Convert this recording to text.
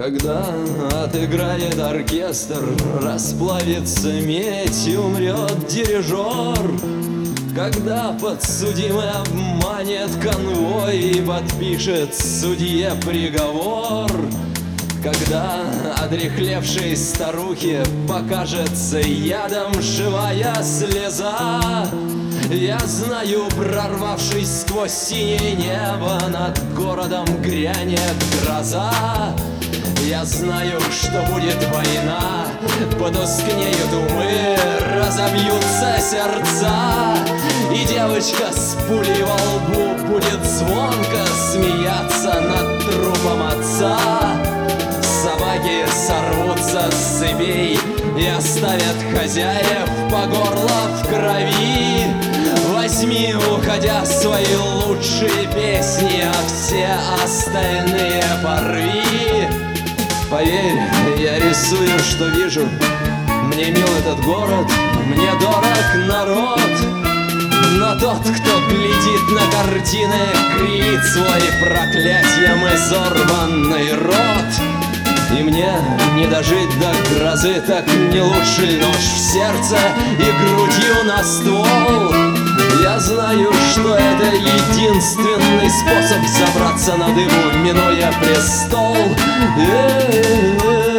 Когда отыграет оркестр, расплавится медь и умрет дирижер. Когда подсудимый обманет конвой и подпишет судье приговор. Когда одряхлевшей старухе покажется ядом живая слеза. Я знаю, прорвавшись сквозь синее небо, над городом грянет гроза. Я знаю, что будет война, потускнеют умы, разобьются сердца. И девочка с пулей во лбу будет звонко смеяться над трупом отца. Собаки сорвутся с цепей и оставят хозяев по горло в крови. Возьми, уходя, свои лучшие песни, а все остальные порви. Поверь, я рисую, что вижу. Мне мил этот город, мне дорог народ. Но тот, кто глядит на картины, кривит свой проклятием изорванный рот. И мне не дожить до грозы, так не лучше нож в сердце и грудью на ствол. Я знаю, что это единственный способ забраться на дыбу, минуя престол.